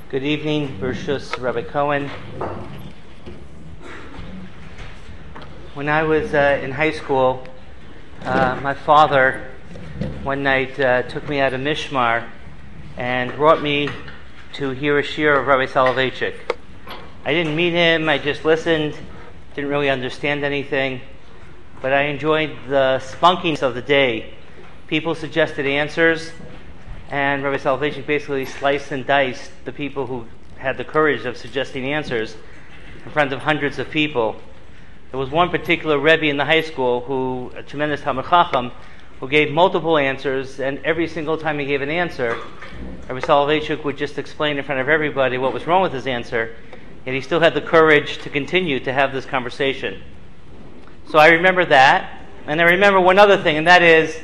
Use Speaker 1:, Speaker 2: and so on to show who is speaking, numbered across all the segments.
Speaker 1: Good evening, Bershus Rabbi Cohen. When I was in high school, my father one night took me out of Mishmar and brought me to hear a shiur of Rabbi Soloveitchik. I didn't meet him, I just listened, didn't really understand anything, but I enjoyed the spunkiness of the day. People suggested answers, and Rabbi Soloveitchik basically sliced and diced the people who had the courage of suggesting answers in front of hundreds of people. There was one particular Rebbe in the high school, a tremendous Talmid Chacham, who gave multiple answers, and every single time he gave an answer, Rabbi Soloveitchik would just explain in front of everybody what was wrong with his answer, yet he still had the courage to continue to have this conversation. So I remember that, and I remember one other thing, and that is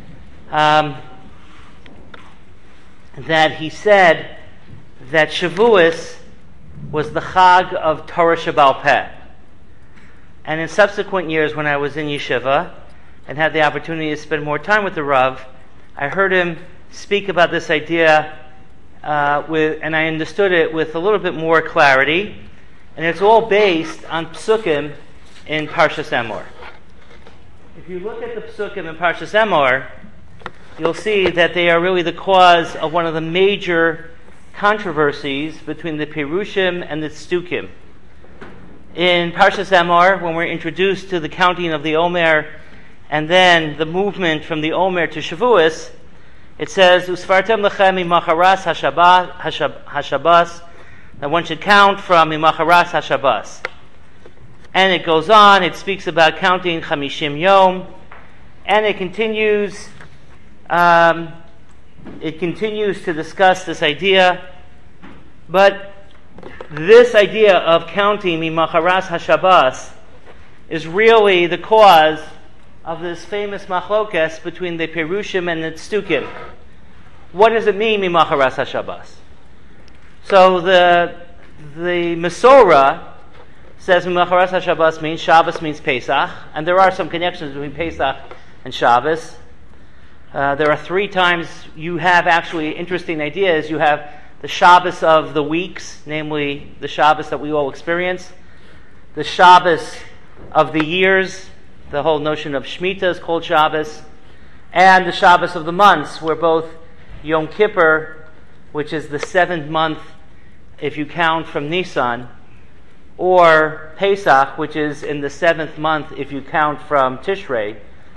Speaker 1: that he said that Shavuos was the Chag of Torah Shebaal Peh. And in subsequent years, when I was in yeshiva and had the opportunity to spend more time with the Rav, I heard him speak about this idea and I understood it with a little bit more clarity. And it's all based on psukim in Parshas Emor. If you look at the psukim in Parshas Emor, you'll see that they are really the cause of one of the major controversies between the Perushim and the Tzdukim. In Parshas Emor, when we're introduced to the counting of the Omer and then the movement from the Omer to Shavuos, it says, Usfartem lechem imacharas hashabas, that one should count from imacharas hashabas. And it goes on, it speaks about counting chamishim yom, and it continues to discuss this idea, but this idea of counting mimacharas hashabas is really the cause of this famous machlokes between the Perushim and the Tzdukim. What does it mean, mimacharas hashabas? So the Mesorah says mimacharas hashabas means Shabbos means Pesach, and there are some connections between Pesach and Shabbos. There are 3 times you have actually interesting ideas. You have the Shabbos of the weeks, namely the Shabbos that we all experience. The Shabbos of the years, the whole notion of Shemitah is called Shabbos. And the Shabbos of the months, where both Yom Kippur, which is the 7th month if you count from Nisan, or Pesach, which is in the 7th month if you count from Tishrei,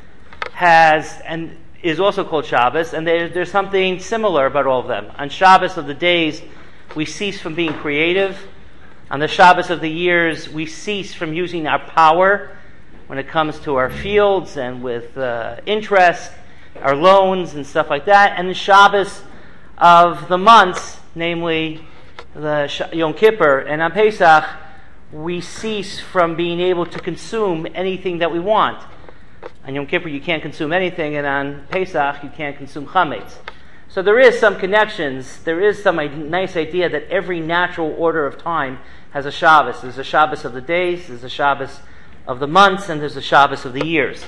Speaker 1: is also called Shabbos, and there's something similar about all of them. On Shabbos of the days, we cease from being creative. On the Shabbos of the years, we cease from using our power when it comes to our fields and with interest, our loans and stuff like that. And the Shabbos of the months, namely the Yom Kippur and on Pesach, we cease from being able to consume anything that we want. On Yom Kippur you can't consume anything, and on Pesach you can't consume chametz. So there is some connections, there is some nice idea that every natural order of time has a Shabbos. There's a Shabbos of the days, there's a Shabbos of the months, and there's a Shabbos of the years.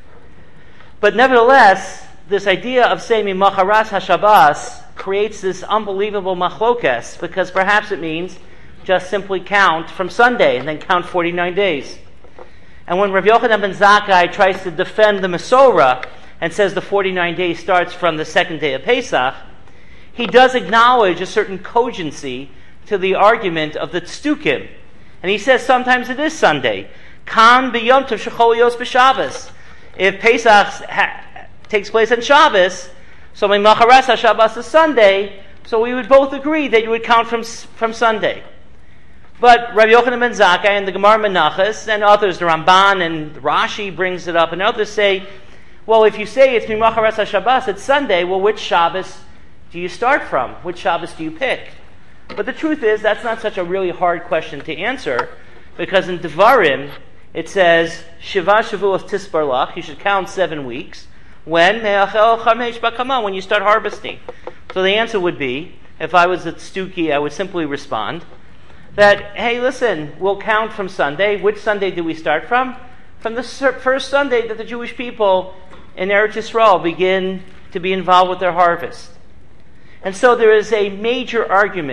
Speaker 1: But nevertheless, this idea of saying mimacharas hashabas creates this unbelievable machlokes, because perhaps it means just simply count from Sunday and then count 49 days. And when Rav Yochanan ben Zakkai tries to defend the Mesorah and says the 49 days starts from the 2nd day of Pesach, he does acknowledge a certain cogency to the argument of the Tzdukim. And he says sometimes it is Sunday. Kan b'yom tov shechol yos b'Shabbos. If Pesach takes place on Shabbos, so mimacharas hashabas is Sunday, so we would both agree that you would count from Sunday. But Rabbi Yochanan ben Zakkai and the Gemara Menachos and others, the Ramban and Rashi brings it up, and others say, well, if you say it's mimacharas hashabas, it's Sunday, well, which Shabbos do you start from? Which Shabbos do you pick? But the truth is, that's not such a really hard question to answer, because in Devarim, it says, Shiva Shavuos Tisbar Lach, you should count 7 weeks. When? Me'achel chamesh bakama, when you start harvesting. So the answer would be, if I was at Stuki, I would simply respond, that, hey, listen, we'll count from Sunday. Which Sunday do we start from? From the first Sunday that the Jewish people in Eretz Yisrael begin to be involved with their harvest. And so there is a major argument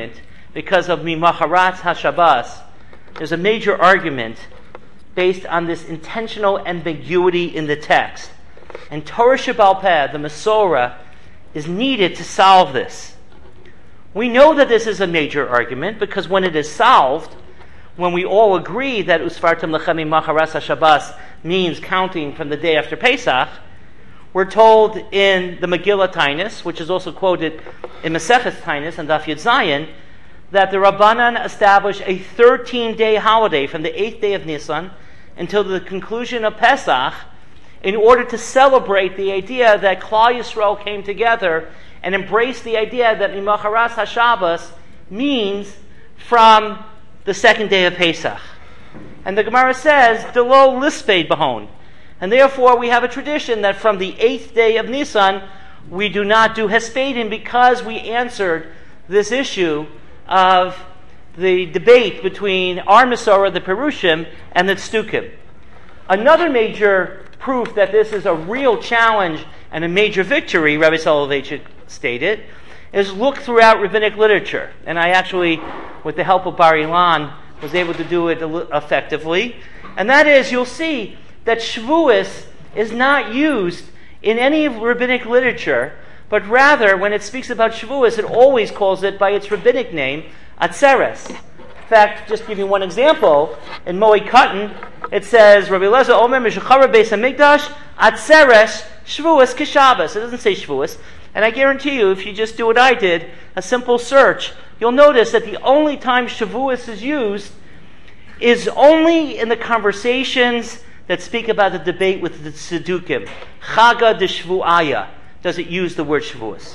Speaker 1: because of Mimacharat HaShabbos, there's a major argument based on this intentional ambiguity in the text. And Torah Shebaal Peh, the Masorah, is needed to solve this. We know that this is a major argument because when it is solved, when we all agree that Usfartem Lechem Mimacharat HaShabbos means counting from the day after Pesach, we're told in the Megillah Tainus, which is also quoted in Maseches Tainus and Daf Yud Zayin, that the Rabbanan established a 13-day holiday from the 8th day of Nisan until the conclusion of Pesach in order to celebrate the idea that Klal Yisrael came together and embraced the idea that Mimacharat HaShabbos means from the second day of Pesach. And the Gemara says, Delo Lisped Bahon. And therefore we have a tradition that from the 8th day of Nisan, we do not do Hespedim because we answered this issue of the debate between our Masorah, the Perushim, and the Tzdukim. Another major proof that this is a real challenge and a major victory, Rabbi Soloveitchik stated, is look throughout rabbinic literature. And I actually, with the help of Bar Ilan, was able to do it effectively. And that is, you'll see that Shavuos is not used in any rabbinic literature, but rather, when it speaks about Shavuos, it always calls it by its rabbinic name, Atzeres. In fact, just to give you one example, in Moed Katan, it says, Rabbi Eliezer Omer Mishachara Beis HaMikdash, Atzeres Shavuos Kishabbos. It doesn't say Shavuos. And I guarantee you, if you just do what I did, a simple search, you'll notice that the only time Shavuos is used is only in the conversations that speak about the debate with the Tzdukim. Chaga de Shvu'aya does it use the word Shavuos.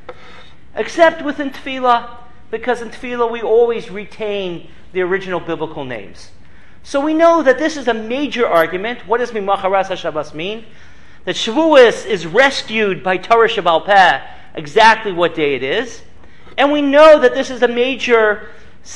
Speaker 1: Except within Tefillah, because in Tefillah we always retain the original biblical names. So we know that this is a major argument. What does Mimacharat HaShabbos mean? That Shavuos is rescued by Torah Shebaal Peh, exactly what day it is. And we know that this is a major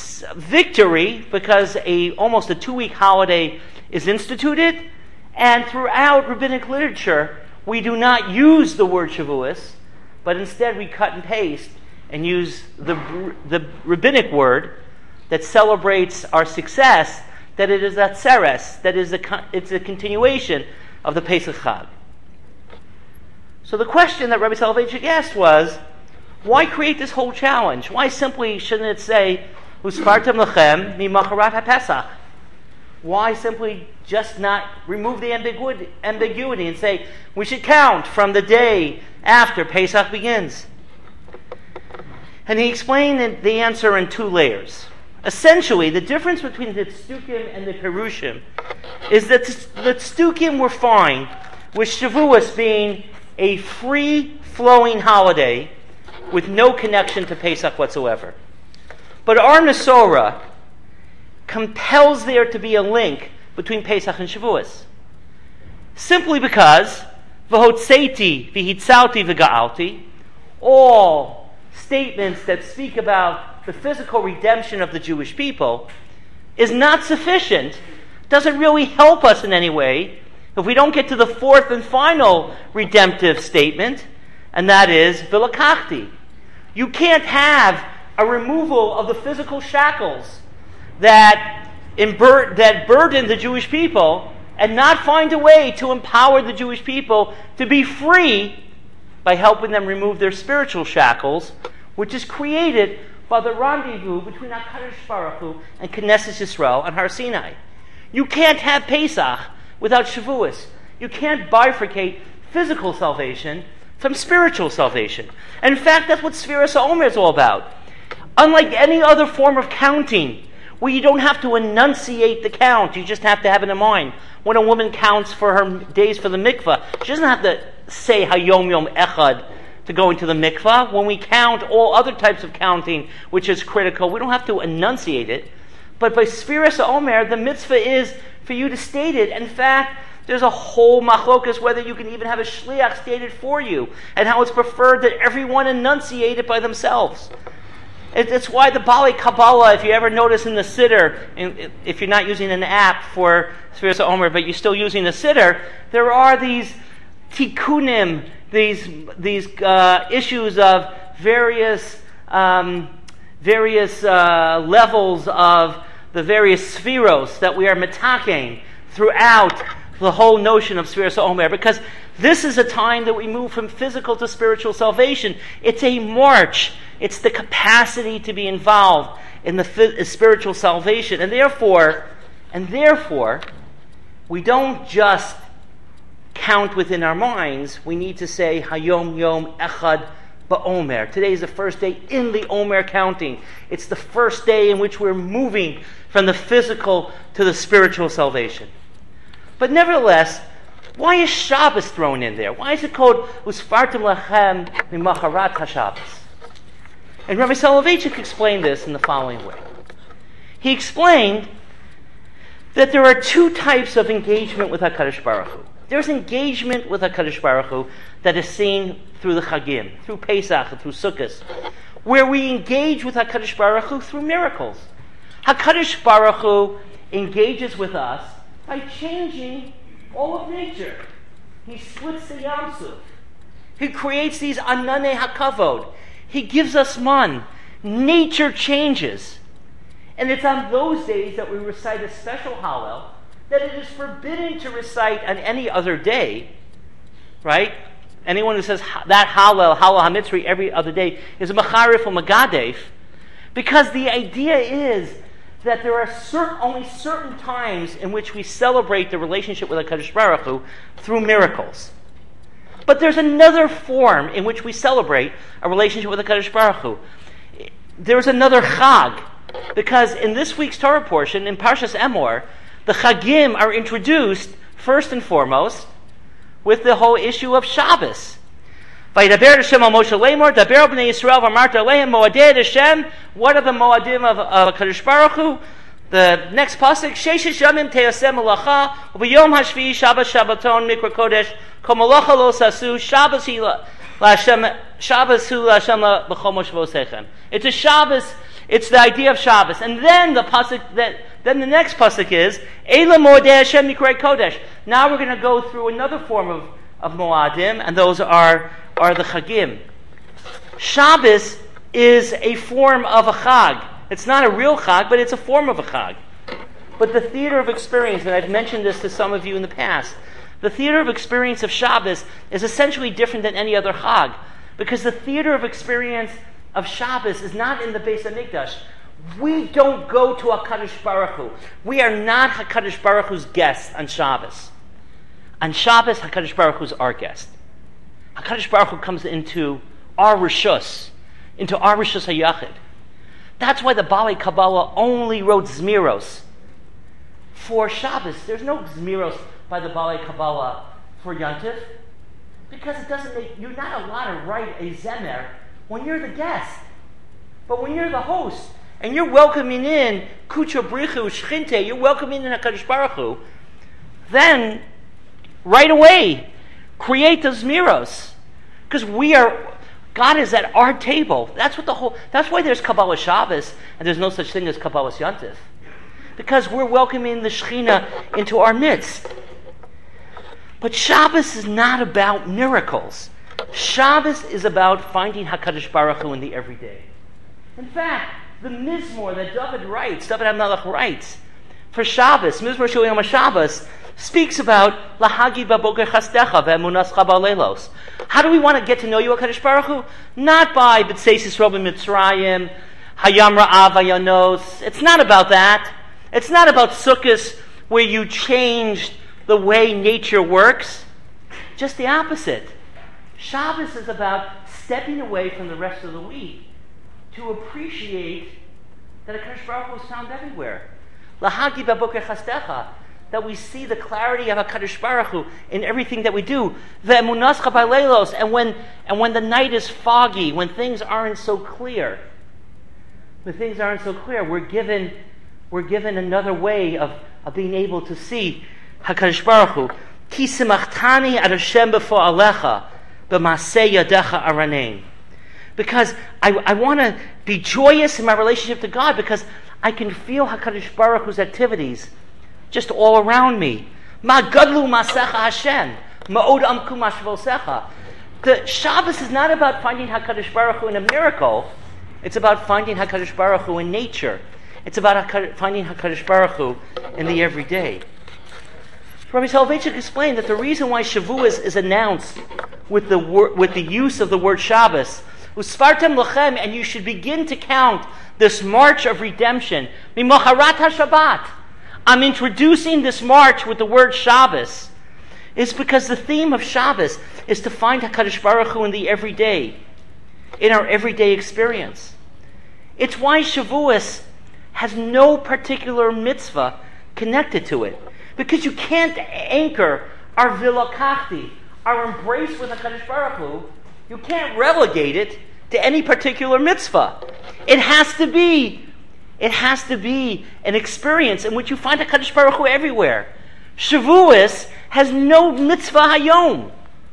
Speaker 1: victory because almost a 2-week holiday is instituted, and throughout rabbinic literature, we do not use the word Shavuos, but instead we cut and paste and use the rabbinic word that celebrates our success, that it is Atzeres, that it's a continuation of the Pesach Chag. So the question that Rabbi Soloveitchik asked was, why create this whole challenge? Why simply shouldn't it say, Usfartem Lechem Mimacharat HaPesach? Why simply just not remove the ambiguity and say, we should count from the day after Pesach begins? And he explained the answer in 2 layers. Essentially, the difference between the Tzdukim and the Perushim is that the Tzdukim were fine with Shavuos being a free-flowing holiday with no connection to Pesach whatsoever. But our Masorah compels there to be a link between Pesach and Shavuos. Simply because V'hotzeiti v'hitzalti v'ga'alti, all statements that speak about the physical redemption of the Jewish people, is not sufficient, doesn't really help us in any way, if we don't get to the 4th and final redemptive statement, and that is V'lakachti. You can't have a removal of the physical shackles that burden the Jewish people and not find a way to empower the Jewish people to be free by helping them remove their spiritual shackles, which is created by the rendezvous between HaKadosh Baruch Hu and Knesset Yisrael and Har Sinai. You can't have Pesach without Shavuos. You can't bifurcate physical salvation from spiritual salvation. And in fact, that's what Sfiras HaOmer is all about. Unlike any other form of counting, where you don't have to enunciate the count, you just have to have it in mind. When a woman counts for her days for the mikvah, she doesn't have to say Hayom Yom Echad to go into the mikvah. When we count all other types of counting, which is critical, we don't have to enunciate it. But by Sfiras HaOmer, the mitzvah is for you to state it. In fact, there's a whole machlokas whether you can even have a shliach state it for you, and how it's preferred that everyone enunciate it by themselves. It's why the Bali Kabbalah, if you ever notice in the Siddur, if you're not using an app for Sfiras HaOmer, but you're still using the Siddur, there are these tikkunim, these issues of various various levels of the various spheros that we are metaking throughout the whole notion of Sfiras Omer, because this is a time that we move from physical to spiritual salvation. It's a march. It's the capacity to be involved in the spiritual salvation. And therefore, we don't just count within our minds. We need to say, Hayom Yom Echad Ba'omer. Today is the first day in the Omer counting. It's the first day in which we're moving from the physical to the spiritual salvation. But nevertheless, why is Shabbos thrown in there? Why is it called Usfartim Lachem Mimacharat HaShabbos? And Rabbi Soloveitchik explained this in the following way. He explained that there are two types of engagement with HaKadosh Baruch Hu. There's engagement with HaKadosh Baruch Hu that is seen through the Chagim, through Pesach, and through Sukkot, where we engage with HaKadosh Baruch Hu through miracles. HaKadosh Baruch Hu engages with us by changing all of nature. He splits the Yam Suf. He creates these Anane HaKavod. He gives us man. Nature changes. And it's on those days that we recite a special Hallel that it is forbidden to recite on any other day, right? Anyone who says that Hallel HaMitzri, every other day, is a Macharif or Magadef, because the idea is that there are only certain times in which we celebrate the relationship with HaKadosh Baruch Hu through miracles. But there's another form in which we celebrate a relationship with HaKadosh Baruch Hu. There's another Chag, because in this week's Torah portion, in Parshas Emor, the Chagim are introduced first and foremost with the whole issue of Shabbos. Vaydaber Hashem al Moshe Lemor, Daber b'nei Yisrael v'amarta alehem moadei Hashem. What are the moadim of HaKadosh Baruch Hu? The next pasuk, Sheshes Yamim Te'aseh Melacha, U'b'yom Hashvi'i Shabbos Shabbaton Mikra Kodesh, Kol Melacha Lo Sasu, Shabbos Hu L'Hashem B'chol Moshvosechem. It's a Shabbos. It's the idea of Shabbos, and then the pasuk then the next pasuk is Eila Moadei Hashem Mikra Kodesh. Now we're going to go through another form of moadim, and those are the chagim. Shabbos is a form of a chag. It's not a real chag, but it's a form of a chag. But the theater of experience, and I've mentioned this to some of you in the past, the theater of experience of Shabbos is essentially different than any other chag, because the theater of experience of Shabbos is not in the Beis HaMikdash. We don't go to HaKadosh Baruch Hu. We are not HaKadosh Baruch Hu's guests on Shabbos. On Shabbos, HaKadosh Baruch Hu is our guest. HaKadosh Baruch Hu comes into our Rishus HaYachid. That's why the Balei Kabbalah only wrote Zmiros for Shabbos. There's no Zmiros by the Balei Kabbalah for Yontif, because it doesn't make, you're not allowed to write a Zemer when you're the guest. But when you're the host, and you're welcoming in Kucha Brichu Shchinte, you're welcoming in HaKadosh Baruch Hu, then right away create the Zmiros. Because God is at our table. That's why there's Kabbalah Shabbos and there's no such thing as Kabbalah Yontif. Because we're welcoming the Shekhinah into our midst. But Shabbos is not about miracles. Shabbos is about finding HaKadosh Baruch Hu in the everyday. In fact, the Mizmor that David HaMelech writes for Shabbos, Mizmor Shel Yom HaShabbos, speaks about Lahagid Baboker Chastecha Ve'emunas Chabalelos. How do we want to get to know you, HaKadosh Baruch Hu? Not by B'tseis Yisrael B'Mitzrayim, Hayam Ra'av Hayanos. It's not about that. It's not about Sukkos where you changed the way nature works. Just the opposite. Shabbos is about stepping away from the rest of the week to appreciate that HaKadosh Baruch Hu is found everywhere. Lahagi Baboker Chastecha, that we see the clarity of HaKadosh Baruch Hu in everything that we do. Ve'emunas Chabalelos, and when the night is foggy, when things aren't so clear, we're given another way of being able to see HaKadosh Baruch Hu. Ki simachtani ad Hashem b'fo'alecha b'maseh yadecha aranein. Because I want to be joyous in my relationship to God, because I can feel HaKadosh Baruch Hu's activities just all around me. Ma gadlu masecha Hashem, ma'od amku mashvosecha. The Shabbos is not about finding HaKadosh Baruch Hu in a miracle. It's about finding HaKadosh Baruch Hu in nature. It's about finding HaKadosh Baruch Hu in the everyday. Rabbi Soloveitchik explained that the reason why Shavuos is announced with the use of the word Shabbos, Usfartem Lachem, and you should begin to count this march of redemption, Mimocharat HaShabbat. I'm introducing this march with the word Shabbos. It's because the theme of Shabbos is to find HaKadosh Baruch Hu in the everyday, in our everyday experience. It's why Shavuos has no particular mitzvah connected to it. Because you can't anchor our vilokachti, our embrace with HaKadosh Baruch Hu, you can't relegate it to any particular mitzvah. It has to be an experience in which you find HaKadosh Baruch Hu everywhere. Shavuos has no mitzvah hayom.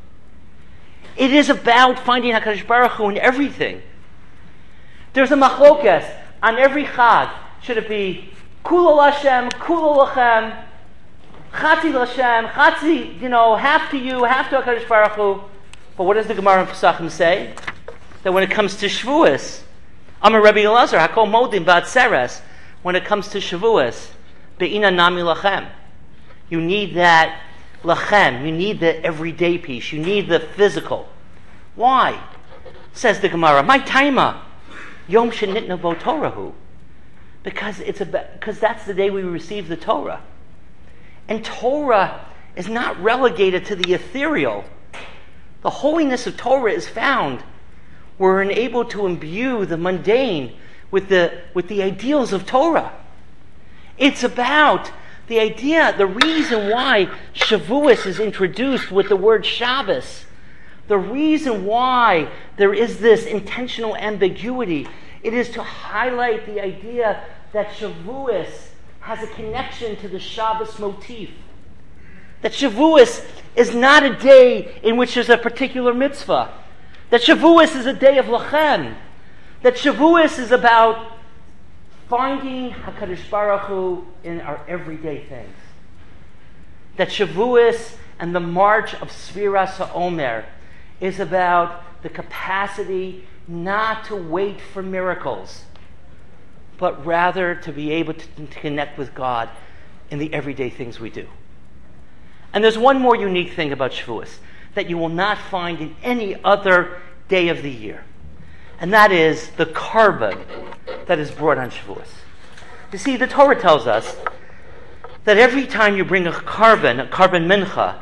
Speaker 1: It is about finding HaKadosh Baruch Hu in everything. There's a machlokas on every chag. Should it be kula Hashem, kula lachem, Chatzi L'Hashem, Chatzi, half to you, half to HaKadosh Baruch Hu. But what does the Gemara in Pesachim say? That when it comes to Shavuos, Amar Rabbi Elazar, Hakol Modim Ba'atzeres, when it comes to Shavuos, Be'ina Nami Lachem. You need that Lachem, you need the everyday piece, you need the physical. Why? Says the Gemara, my taima, Yom Shenitna Bo Torahu. Because that's the day we receive the Torah. And Torah is not relegated to the ethereal. The holiness of Torah is found. We're able to imbue the mundane with the ideals of Torah. It's about the idea, the reason why Shavuos is introduced with the word Shabbos. The reason why there is this intentional ambiguity. It is to highlight the idea that Shavuos has a connection to the Shabbos motif. That Shavuos is not a day in which there's a particular mitzvah. That Shavuos is a day of Lachem. That Shavuos is about finding HaKadosh Baruch Hu in our everyday things. That Shavuos and the march of Sfiras HaOmer is about the capacity not to wait for miracles, but rather to be able to connect with God in the everyday things we do. And there's one more unique thing about Shavuos that you will not find in any other day of the year. And that is the carbon that is brought on Shavuos. You see, the Torah tells us that every time you bring a carbon mincha,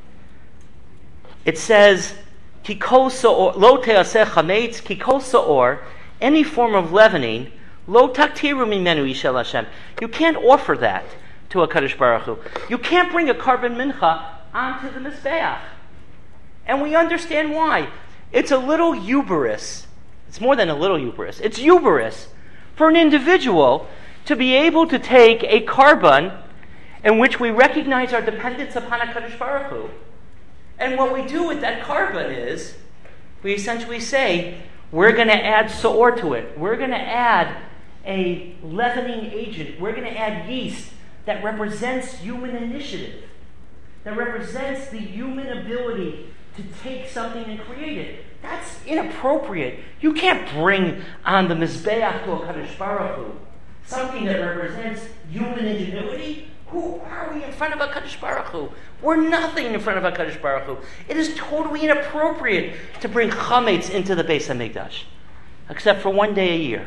Speaker 1: it says, Kikol sa'or, lo te'aseh chametz, kikol sa'or, any form of leavening, Lo taktiru mimenu yishel Hashem. You can't offer that to HaKadosh Baruch Hu. You can't bring a carbon mincha onto the Mizbeach. And we understand why. It's a little hubris. It's more than a little hubris. It's hubris for an individual to be able to take a carbon in which we recognize our dependence upon HaKadosh Baruch Hu. And what we do with that carbon is, we essentially say, we're going to add so'or to it. We're going to add a leavening agent. We're going to add yeast that represents human initiative, that represents the human ability to take something and create it. That's inappropriate. You can't bring on the Mizbeach to HaKadosh Baruch Hu something that represents human ingenuity. Who are we in front of HaKadosh Baruch Hu? We're nothing in front of HaKadosh Baruch Hu. It is totally inappropriate to bring chametz into the Beis HaMikdash, except for one day a year.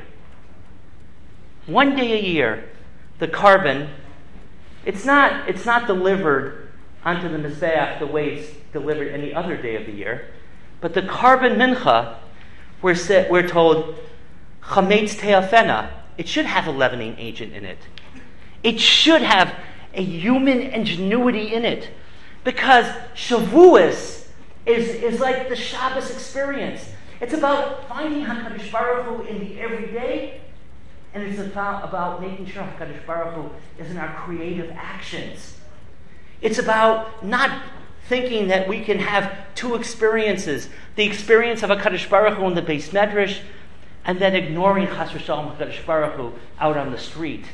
Speaker 1: One day a year, the carbon, it's not delivered onto the Mizbeach the way it's delivered any other day of the year, but the carbon mincha, we're told, chametz te'afena, it should have a leavening agent in it. It should have a human ingenuity in it. Because Shavuos is like the Shabbos experience. It's about finding HaKadosh Baruch Hu in the everyday, and it's about making sure HaKadosh Baruch Hu is in our creative actions. It's about not thinking that we can have two experiences. The experience of HaKadosh Baruch Hu in the Beis Medrash, and then ignoring Chas v'Shalom HaKadosh Baruch Hu out on the street.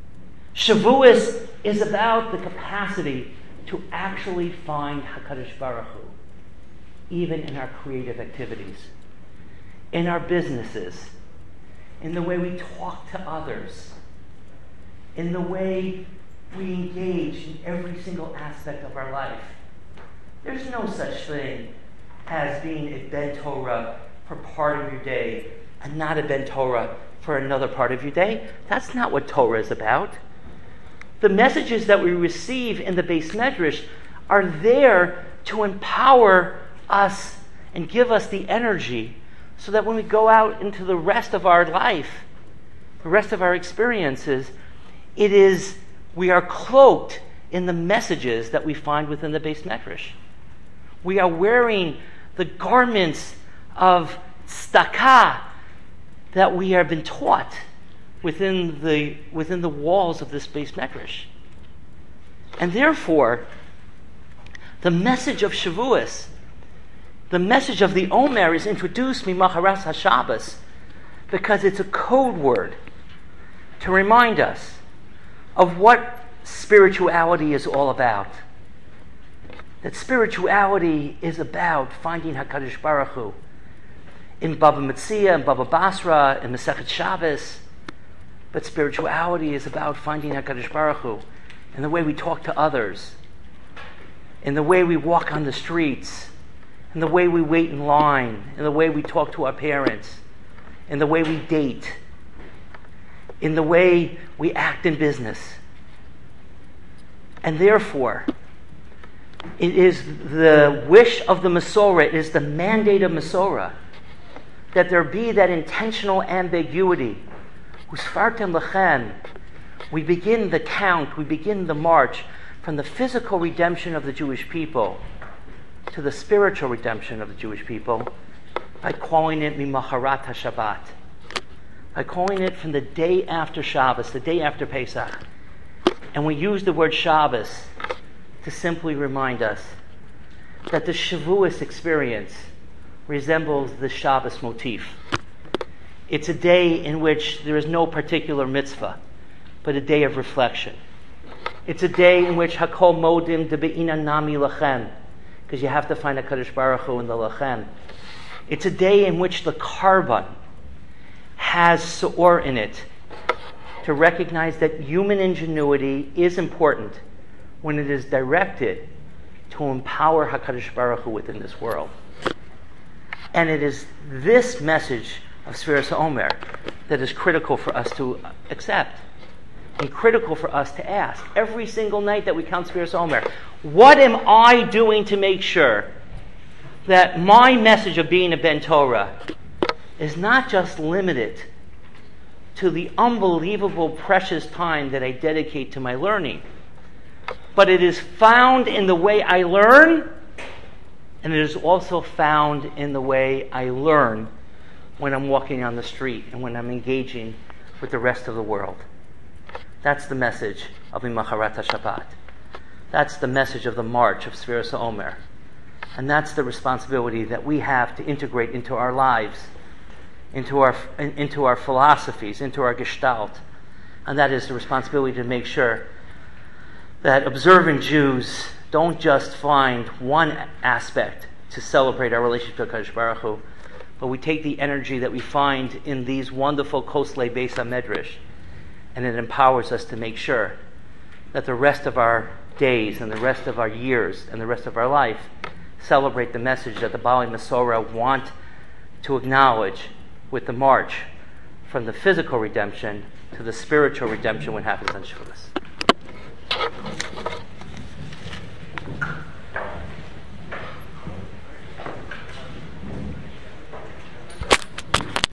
Speaker 1: Shavuos is about the capacity to actually find HaKadosh Baruch Hu, even in our creative activities, in our businesses, in the way we talk to others, in the way we engage in every single aspect of our life. There's no such thing as being a Ben Torah for part of your day and not a Ben Torah for another part of your day. That's not what Torah is about. The messages that we receive in the Beis Medrash are there to empower us and give us the energy so that when we go out into the rest of our life, the rest of our experiences, we are cloaked in the messages that we find within the Beis Medrash. We are wearing the garments of tzedakah that we have been taught within the walls of this Beis Medrash. And therefore, the message of Shavuos, the message of the Omer, is introduced Mimacharas HaShabbos because it's a code word to remind us of what spirituality is all about. That spirituality is about finding HaKadosh Baruch Hu. In Baba Metzia, in Baba Basra, in Masechet Shabbos. But spirituality is about finding HaKadosh Baruch Hu in the way we talk to others, in the way we walk on the streets, in the way we wait in line, in the way we talk to our parents, in the way we date, in the way we act in business. And therefore, it is the wish of the Masorah, it is the mandate of Masorah, that there be that intentional ambiguity. Usfartem lechem. We begin the count, we begin the march from the physical redemption of the Jewish people to the spiritual redemption of the Jewish people by calling it Mimacharat HaShabbat, by calling it from the day after Shabbos, the day after Pesach. And we use the word Shabbos to simply remind us that the Shavuos experience resembles the Shabbos motif. It's a day in which there is no particular mitzvah, but a day of reflection. It's a day in which Hakol Modim Debe'ina Nami Lachem, because you have to find HaKadosh Baruch Hu in the Lachem. It's a day in which the Karban has Seor in it, to recognize that human ingenuity is important when it is directed to empower HaKadosh Baruch Hu within this world. And it is this message of Sfiras HaOmer that is critical for us to accept and critical for us to ask every single night that we count Sfiras HaOmer. What am I doing to make sure that my message of being a Ben Torah is not just limited to the unbelievable precious time that I dedicate to my learning, but it is found in the way I learn, and it is also found in the way I learn when I'm walking on the street and when I'm engaging with the rest of the world. That's the message of Mimacharat HaShabbat. That's the message of the march of Sfiras HaOmer. And that's the responsibility that we have to integrate into our lives, into our philosophies, into our gestalt. And that is the responsibility to make sure that observant Jews don't just find one aspect to celebrate our relationship to HaKadosh Baruch Hu, but we take the energy that we find in these wonderful Koslei Beis HaMedrash, and it empowers us to make sure that the rest of our days and the rest of our years and the rest of our life celebrate the message that the Baalei Masorah want to acknowledge with the march from the physical redemption to the spiritual redemption when it happens on Shavuos.